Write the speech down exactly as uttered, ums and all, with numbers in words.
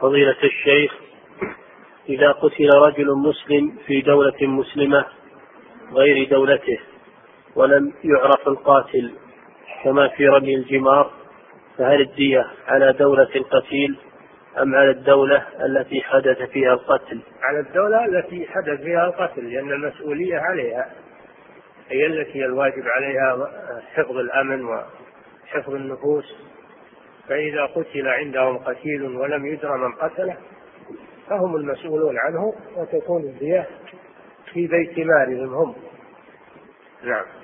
فضيلة الشيخ، إذا قتل رجل مسلم في دولة مسلمة غير دولته ولم يعرف القاتل كما في رمي الجمار، فهل الدية على دولة القتيل أم على الدولة التي حدث فيها القتل؟ على الدولة التي حدث فيها القتل، لأن المسؤولية عليها، هي التي الواجب عليها حفظ الأمن وحفظ النفوس. فإذا قتل عندهم قتيل ولم يدرى من قتله فهم المسؤولون عنه، وتكون الدية في بيت مالهم هم. نعم.